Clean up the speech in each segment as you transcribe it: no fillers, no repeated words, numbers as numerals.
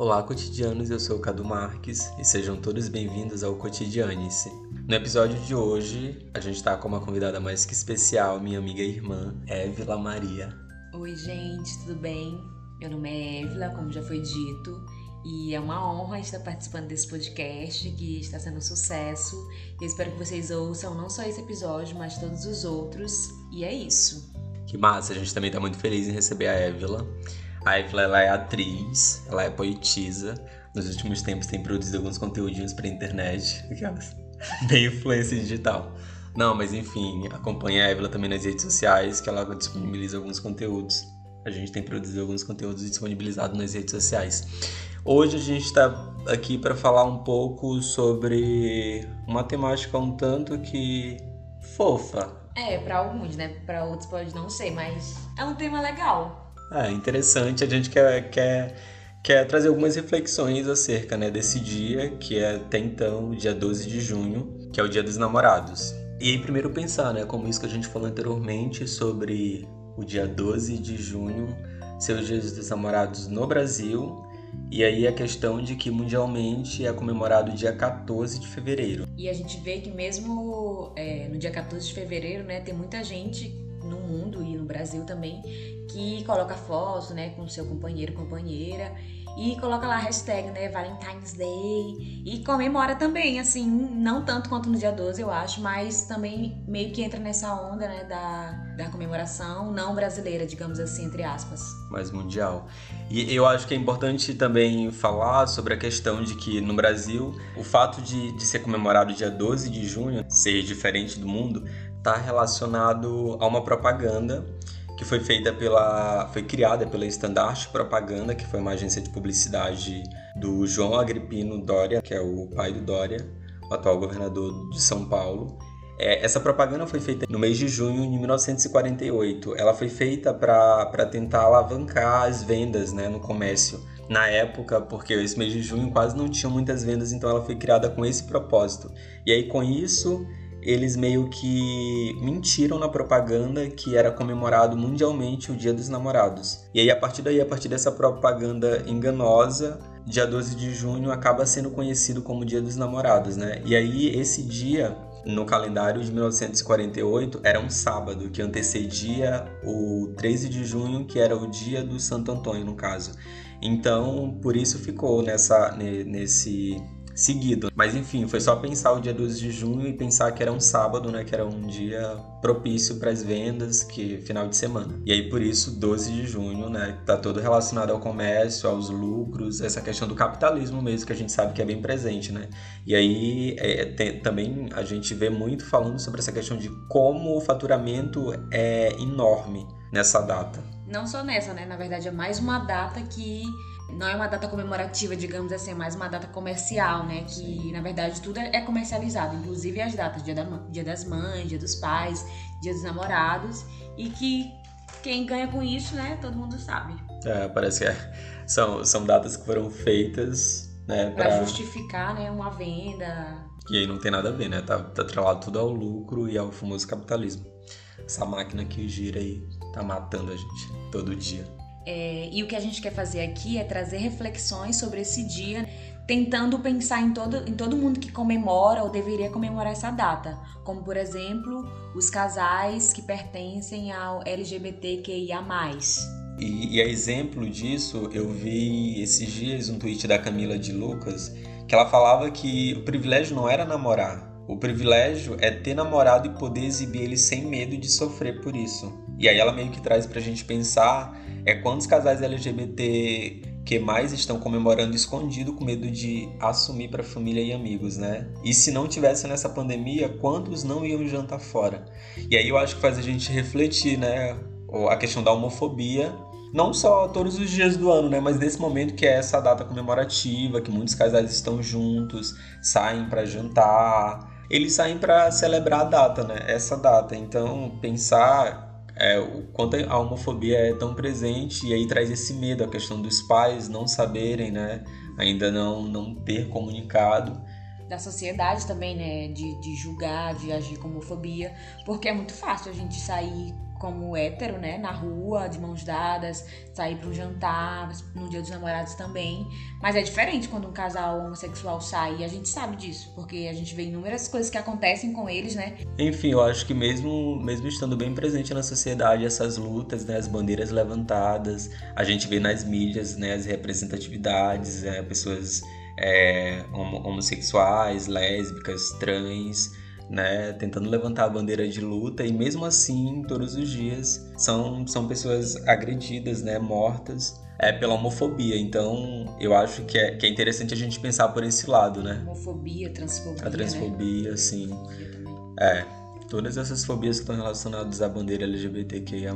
Olá, cotidianos, eu sou o Cadu Marques e sejam todos bem-vindos ao Cotidiane-se. No episódio de hoje, a gente tá com uma convidada mais que especial, minha amiga e irmã, Évila Maria. Oi, gente, tudo bem? Meu nome é Évila, como já foi dito, e é uma honra estar participando desse podcast que está sendo um sucesso. Eu espero que vocês ouçam não só esse episódio, mas todos os outros. E é isso. Que massa, a gente também tá muito feliz em receber a Évila. A Évila, ela é atriz, ela é poetisa. Nos últimos tempos tem produzido alguns conteúdinhos pra internet, bem influência digital. Não, mas enfim, acompanhe a Évila também nas redes sociais, que ela disponibiliza alguns conteúdos. A gente tem produzido alguns conteúdos disponibilizados nas redes sociais. Hoje a gente está aqui para falar um pouco sobre uma temática um tanto que fofa. Pra alguns, né? Pra outros pode não ser, mas é um tema legal. Interessante. A gente quer trazer algumas reflexões acerca, né, desse dia, que é até então o dia 12 de junho, que é o Dia dos Namorados. E aí primeiro pensar, né, como isso que a gente falou anteriormente sobre o dia 12 de junho ser o Dia dos Namorados no Brasil, e aí a questão de que mundialmente é comemorado dia 14 de fevereiro. E a gente vê que mesmo no dia 14 de fevereiro, né, tem muita gente no mundo e no Brasil também que coloca foto, né, com seu companheiro, companheira, e coloca lá a hashtag, né, Valentine's Day, e comemora também, assim, não tanto quanto no dia 12, eu acho, mas também meio que entra nessa onda, né, da comemoração não brasileira, digamos assim, entre aspas. Mais mundial. E eu acho que é importante também falar sobre a questão de que no Brasil, o fato de ser comemorado dia 12 de junho, ser diferente do mundo, está relacionado a uma propaganda que foi criada pela Standard Propaganda, que foi uma agência de publicidade do João Agripino Doria, que é o pai do Doria, o atual governador de São Paulo. Essa propaganda foi feita no mês de junho de 1948. Ela foi feita para tentar alavancar as vendas, né, no comércio. Na época, porque esse mês de junho quase não tinha muitas vendas, então ela foi criada com esse propósito. E aí, com isso, eles meio que mentiram na propaganda que era comemorado mundialmente o Dia dos Namorados. E aí, a partir dessa propaganda enganosa, dia 12 de junho acaba sendo conhecido como Dia dos Namorados, né? E aí, esse dia, no calendário de 1948, era um sábado, que antecedia o 13 de junho, que era o dia do Santo Antônio, no caso. Então, por isso ficou nesse seguido. Mas enfim, foi só pensar o dia 12 de junho e pensar que era um sábado, né, que era um dia propício para as vendas, que final de semana. E aí por isso 12 de junho, né, tá todo relacionado ao comércio, aos lucros, essa questão do capitalismo mesmo, que a gente sabe que é bem presente, né? E aí também a gente vê muito falando sobre essa questão de como o faturamento é enorme nessa data. Não só nessa, né? Na verdade é mais uma data que não é uma data comemorativa, digamos assim, é mais uma data comercial, né? Que, sim, na verdade, tudo é comercializado, inclusive as datas, dia das mães, dia dos pais, dia dos namorados, e que quem ganha com isso, né? Todo mundo sabe. Parece que são datas que foram feitas, né? Pra justificar, né? Uma venda. E aí não tem nada a ver, né? Tá atrelado tudo ao lucro e ao famoso capitalismo. Essa máquina que gira aí tá matando a gente todo dia. E o que a gente quer fazer aqui é trazer reflexões sobre esse dia, tentando pensar em todo mundo que comemora ou deveria comemorar essa data, como, por exemplo, os casais que pertencem ao LGBTQIA+. E a exemplo disso, eu vi esses dias um tweet da Camila de Lucas, que ela falava que o privilégio não era namorar. O privilégio é ter namorado e poder exibir ele sem medo de sofrer por isso. E aí ela meio que traz pra gente pensar quantos casais LGBT que mais estão comemorando escondido com medo de assumir pra família e amigos, né? E se não tivesse nessa pandemia, quantos não iam jantar fora? E aí eu acho que faz a gente refletir, né? A questão da homofobia, não só todos os dias do ano, né? Mas nesse momento que é essa data comemorativa, que muitos casais estão juntos, saem pra jantar. Eles saem para celebrar a data, né? Essa data. Então, pensar o quanto a homofobia é tão presente, e aí traz esse medo, a questão dos pais não saberem, né? Ainda não ter comunicado. Da sociedade também, né? De julgar, de agir com homofobia, porque é muito fácil a gente sair como hétero, né, na rua, de mãos dadas, sair para um jantar, no Dia dos Namorados também. Mas é diferente quando um casal homossexual sai, e a gente sabe disso, porque a gente vê inúmeras coisas que acontecem com eles, né? Enfim, eu acho que mesmo estando bem presente na sociedade, essas lutas, né, as bandeiras levantadas, a gente vê nas mídias, né, as representatividades, pessoas homossexuais, lésbicas, trans, né, tentando levantar a bandeira de luta, e mesmo assim, todos os dias, são pessoas agredidas, né, mortas, pela homofobia. Então, eu acho que é interessante a gente pensar por esse lado, né? Homofobia, transfobia, a transfobia, né? sim. Transfobia também. Todas essas fobias que estão relacionadas à bandeira LGBTQIA+.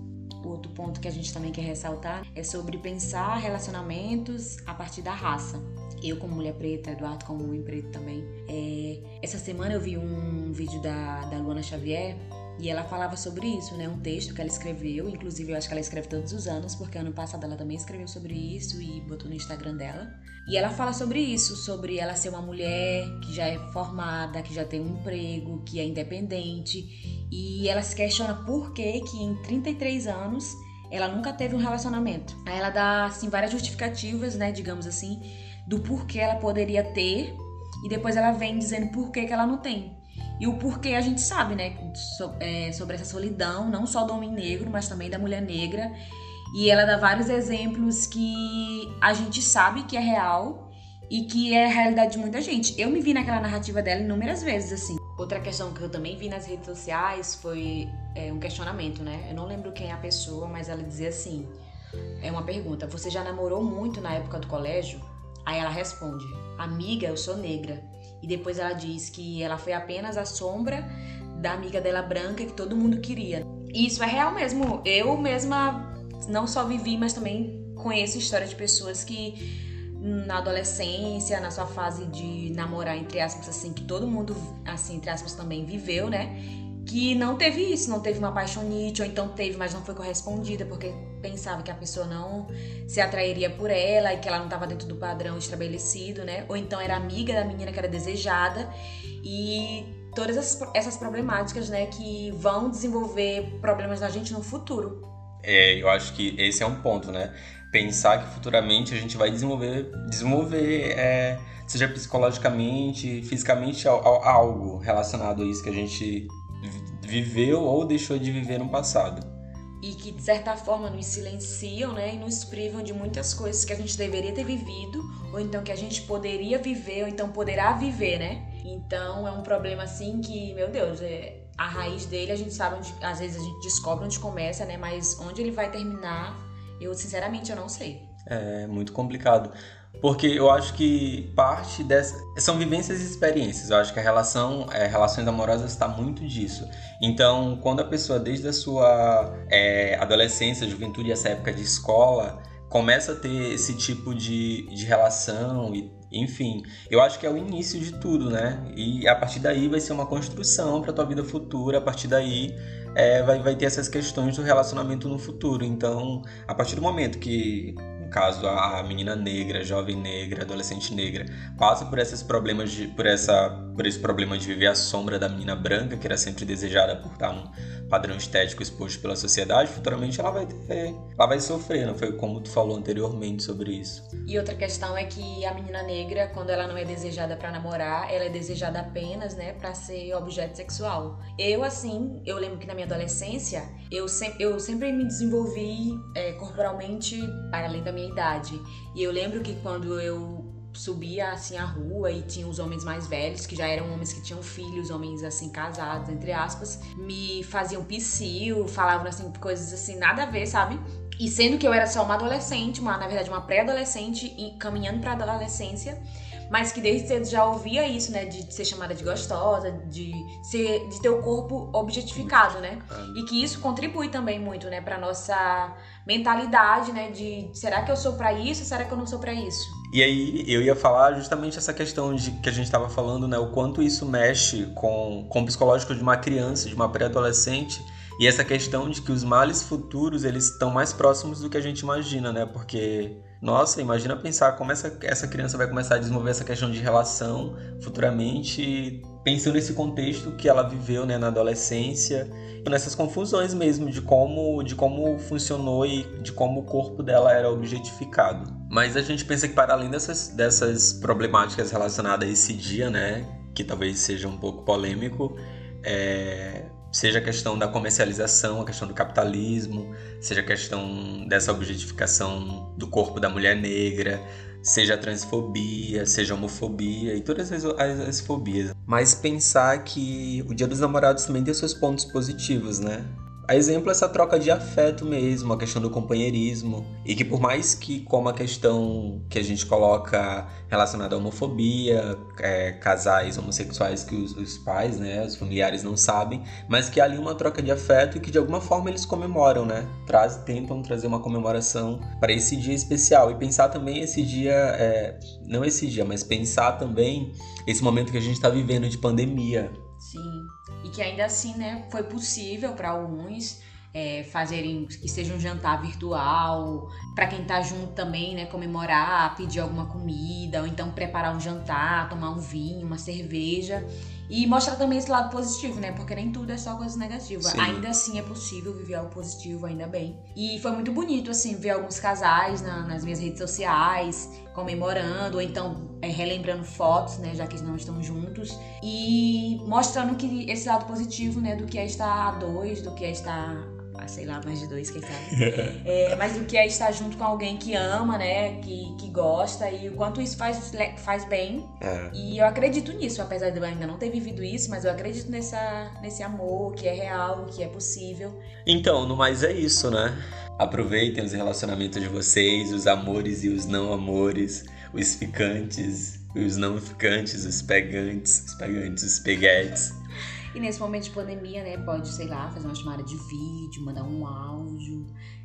O outro ponto que a gente também quer ressaltar é sobre pensar relacionamentos a partir da raça. Eu, como mulher preta, Eduardo, como homem preto também. Essa semana eu vi um vídeo da Luana Xavier e ela falava sobre isso, né? Um texto que ela escreveu, inclusive eu acho que ela escreve todos os anos, porque ano passado ela também escreveu sobre isso e botou no Instagram dela. E ela fala sobre isso, sobre ela ser uma mulher que já é formada, que já tem um emprego, que é independente. E ela se questiona por que em 33 anos ela nunca teve um relacionamento. Aí ela dá, assim, várias justificativas, né, digamos assim, do porquê ela poderia ter, e depois ela vem dizendo por que ela não tem. E o porquê a gente sabe, né, sobre essa solidão, não só do homem negro, mas também da mulher negra. E ela dá vários exemplos que a gente sabe que é real e que é a realidade de muita gente. Eu me vi naquela narrativa dela inúmeras vezes, assim. Outra questão que eu também vi nas redes sociais foi um questionamento, né? Eu não lembro quem é a pessoa, mas ela dizia assim, uma pergunta: você já namorou muito na época do colégio? Aí ela responde: amiga, eu sou negra. E depois ela diz que ela foi apenas a sombra da amiga dela branca que todo mundo queria. E isso é real mesmo. Eu mesma não só vivi, mas também conheço história de pessoas que na adolescência, na sua fase de namorar, entre aspas, assim, que todo mundo, assim, entre aspas, também viveu, né? Que não teve isso, não teve uma apaixonite, ou então teve, mas não foi correspondida, porque pensava que a pessoa não se atrairia por ela e que ela não estava dentro do padrão estabelecido, né? Ou então era amiga da menina que era desejada, e todas essas problemáticas, né, que vão desenvolver problemas na gente no futuro. Eu acho que esse é um ponto, né? Pensar que futuramente a gente vai desenvolver seja psicologicamente, fisicamente, algo relacionado a isso que a gente viveu ou deixou de viver no passado. E que, de certa forma, nos silenciam, né? E nos privam de muitas coisas que a gente deveria ter vivido, ou então que a gente poderia viver, ou então poderá viver, né? Então, é um problema, assim, que, meu Deus, a raiz dele a gente sabe onde, às vezes a gente descobre onde começa, né? Mas onde ele vai terminar, sinceramente, eu não sei. É muito complicado. Porque eu acho que parte são vivências e experiências. Eu acho que relações amorosas está muito disso. Então, quando a pessoa, desde a sua adolescência, juventude, essa época de escola, começa a ter esse tipo de relação, e, enfim, eu acho que é o início de tudo, né? E a partir daí vai ser uma construção para a tua vida futura. A partir daí vai ter essas questões do relacionamento no futuro. Então, a partir do momento que, no caso, a menina negra, jovem negra, adolescente negra, passa por esses problemas por esse problema de viver à sombra da menina branca, que era sempre desejada por estar num padrão estético exposto pela sociedade, futuramente ela vai sofrer, não foi como tu falou anteriormente sobre isso. E outra questão é que a menina negra, quando ela não é desejada pra namorar, ela é desejada apenas, né, pra ser objeto sexual. Eu lembro que na minha adolescência, eu sempre me desenvolvi corporalmente para além da minha idade. E eu lembro que quando eu subia assim a rua e tinha os homens mais velhos, que já eram homens que tinham filhos, homens assim casados, entre aspas, me faziam psiu, falavam assim coisas assim nada a ver, sabe? E sendo que eu era só uma adolescente, na verdade uma pré-adolescente caminhando pra adolescência, mas que desde cedo já ouvia isso, né, de ser chamada de gostosa, de ter o corpo objetificado, né? E que isso contribui também muito, né, pra nossa mentalidade, né, de será que eu sou pra isso, será que eu não sou pra isso? E aí eu ia falar justamente essa questão de que a gente estava falando, né, o quanto isso mexe com o psicológico de uma criança, de uma pré-adolescente, e essa questão de que os males futuros, eles estão mais próximos do que a gente imagina, né? Porque, nossa, imagina pensar como essa criança vai começar a desenvolver essa questão de relação futuramente, pensando nesse contexto que ela viveu, né, na adolescência, nessas confusões mesmo de como funcionou e de como o corpo dela era objetificado. Mas a gente pensa que para além dessas problemáticas relacionadas a esse dia, né, que talvez seja um pouco polêmico, seja a questão da comercialização, a questão do capitalismo, seja a questão dessa objetificação do corpo da mulher negra, seja a transfobia, seja a homofobia e todas as fobias. Mas pensar que o Dia dos Namorados também tem seus pontos positivos, né? A exemplo, essa troca de afeto mesmo, a questão do companheirismo. E que por mais que, como a questão que a gente coloca relacionada à homofobia, casais homossexuais que os pais, né, os familiares não sabem, mas que há ali uma troca de afeto e que de alguma forma eles comemoram, né? Tentam trazer uma comemoração para esse dia especial. E pensar também esse dia, não esse dia, mas pensar também esse momento que a gente está vivendo de pandemia. Sim, e que ainda assim, né, foi possível para alguns fazerem que seja um jantar virtual, para quem tá junto também, né, comemorar, pedir alguma comida, ou então preparar um jantar, tomar um vinho, uma cerveja, e mostrar também esse lado positivo, né, porque nem tudo é só coisa negativa. Sim. Ainda assim é possível viver algo positivo, ainda bem. E foi muito bonito, assim, ver alguns casais nas minhas redes sociais comemorando, ou então relembrando fotos, né, já que eles não estão juntos, e mostrando que esse lado positivo, né, do que é estar a dois, do que é estar sei lá, mais de dois, quem sabe. Mas do que é estar junto com alguém que ama, né, que gosta, e o quanto isso faz bem. E eu acredito nisso, apesar de eu ainda não ter vivido isso, mas eu acredito nesse amor que é real, que é possível. Então, no mais é isso, né? Aproveitem os relacionamentos de vocês, os amores e os não amores, os ficantes, os não ficantes, os pegantes, os peguetes. E nesse momento de pandemia, né, pode, sei lá, fazer uma chamada de vídeo, mandar um áudio,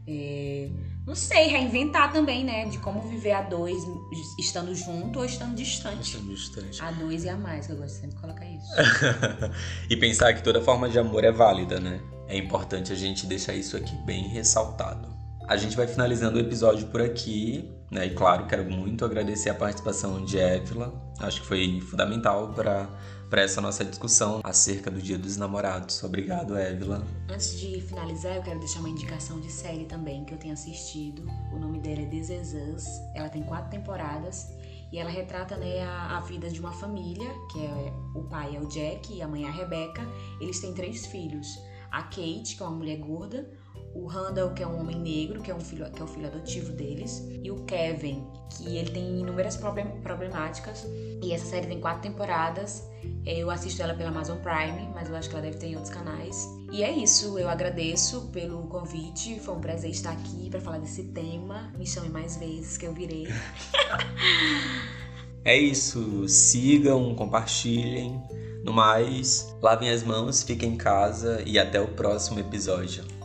não sei, reinventar também, né, de como viver a dois, estando junto ou estando distante. A dois e a mais, que eu gosto sempre de colocar isso. E pensar que toda forma de amor é válida, né? É importante a gente deixar isso aqui bem ressaltado. A gente vai finalizando o episódio por aqui, né? E claro, quero muito agradecer a participação de Évila. Acho que foi fundamental para essa nossa discussão acerca do Dia dos Namorados. Obrigado, Évila. Antes de finalizar, eu quero deixar uma indicação de série também que eu tenho assistido. O nome dela é This Is Us. Ela tem 4 temporadas e ela retrata, né, a vida de uma família, que o pai é o Jack e a mãe é a Rebecca. Eles têm 3 filhos. A Kate, que é uma mulher gorda, o Randall, que é um homem negro, que é o filho adotivo deles, e o Kevin, que ele tem inúmeras problemáticas. E essa série tem 4 temporadas. Eu assisto ela pela Amazon Prime, mas eu acho que ela deve ter em outros canais. E é isso, eu agradeço pelo convite, foi um prazer estar aqui para falar desse tema. Me chame mais vezes que eu virei. É isso, sigam, compartilhem. No mais, lavem as mãos, fiquem em casa e até o próximo episódio.